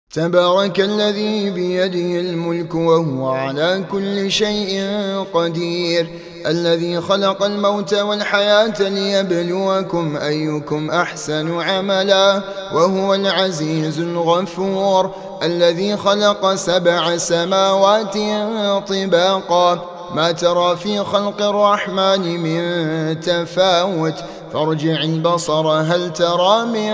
تبارك الذي بيده الملك وهو على كل شيء قدير، الذي خلق الموت والحياة ليبلوكم أيكم أحسن عملا، وهو العزيز الغفور، الذي خلق 7 سماوات طباقا، ما ترى في خلق الرحمن من تفاوت، فارجع البصر هل ترى من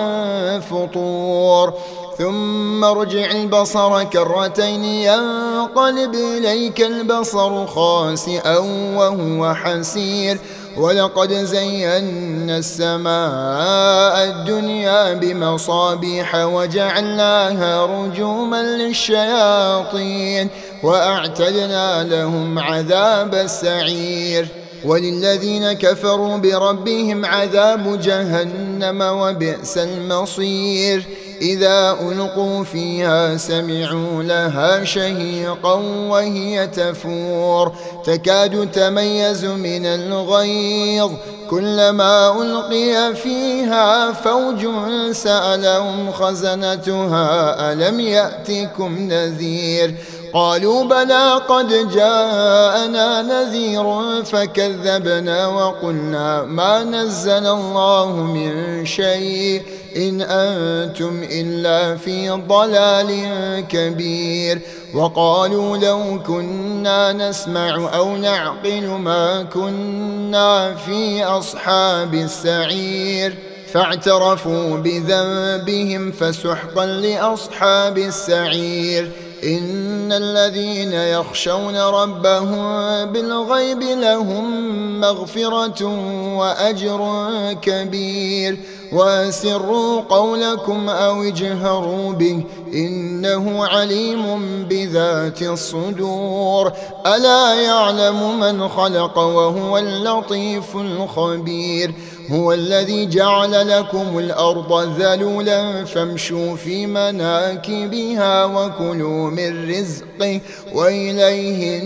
فطور، ثم ارجع البصر كرتين ينقلب إليك البصر خاسئا وهو حسير، ولقد زينا السماء الدنيا بمصابيح وجعلناها رجوما للشياطين وأعتدنا لهم عذاب السعير، وللذين كفروا بربهم عذاب جهنم وبئس المصير، إذا ألقوا فيها سمعوا لها شهيقا وهي تفور، تكاد تميز من الغيظ، كلما ألقي فيها فوج سألهم خزنتها ألم يأتكم نذير، قالوا بلى قد جاءنا نذير فكذبنا وقلنا ما نزل الله من شيء إن أنتم إلا في ضلال كبير، وقالوا لو كنا نسمع أو نعقل ما كنا في أصحاب السعير، فاعترفوا بذنبهم فسحقا لأصحاب السعير، إن الذين يخشون ربهم بالغيب لهم مغفرة وأجر كبير، وأسروا قولكم أو اجهروا به إنه عليم بذات الصدور، ألا يعلم من خلق وهو اللطيف الخبير، هو الذي جعل لكم الأرض ذلولا فامشوا في مناكبها وكلوا من رزقه وإليه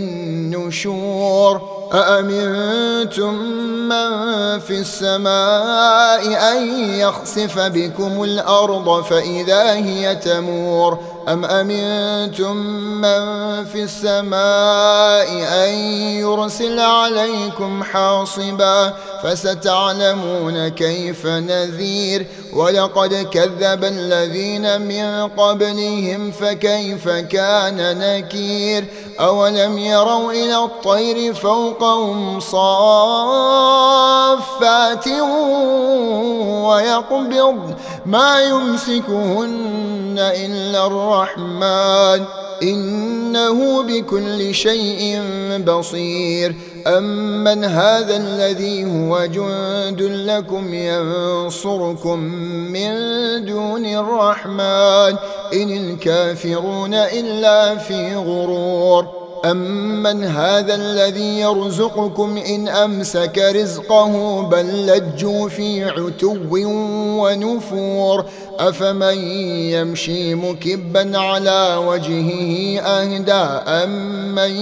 النشور، أأمنتم من في السماء أن يخسف بكم الأرض فإذا هي تمور، أم أمنتم من في السماء أن يرسل عليكم حاصبا فستعلمون كيف نذير، ولقد كذب الذين من قبلهم فكيف كان نكير، أولم يروا إلى الطير فوقهم صافات ويقبض ما يمسكهن إلا الرحمن إنه بكل شيء بصير، أمن هذا الذي هو جند لكم ينصركم من دون الرحمن إن الكافرون إلا في غرور، أمن هذا الذي يرزقكم إن أمسك رزقه بل لجوا في عتو ونفور، أفمن يمشي مكبا على وجهه أهدى أمن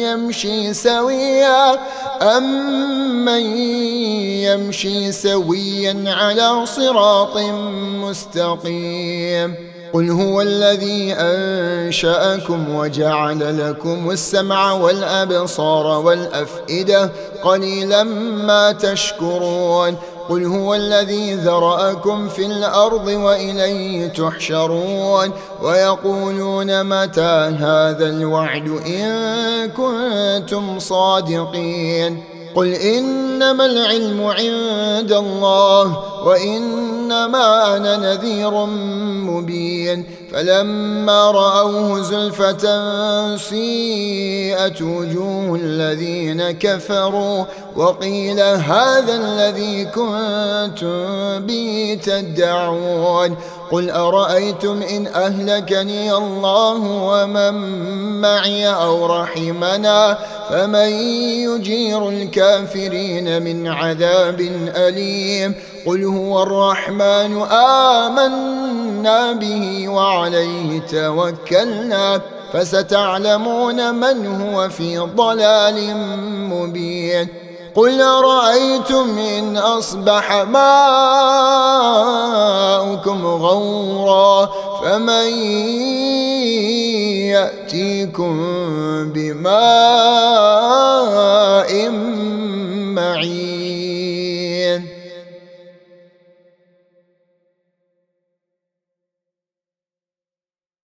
يمشي سويا على صراط مستقيم، قل هو الذي أنشأكم وجعل لكم السمع والأبصار والأفئدة قليلا ما تشكرون، قل هو الذي ذرأكم في الأرض وإليه تحشرون، ويقولون متى هذا الوعد إن كنتم صادقين، قل إنما العلم عند الله وإنما أنا نذير مبين، فلما رأوه زلفة سيئت وجوه الذين كفروا وقيل هذا الذي كنتم به تدعون، قل أرأيتم إن أهلكني الله ومن معي أو رحمنا فمن يجير الكافرين من عذاب أليم، قل هو الرحمن آمنا به وعليه توكلنا فستعلمون من هو في ضلال مبين، قل أرأيتم إن أصبح ماؤكم غورا فمن يأتيكم بماء معين.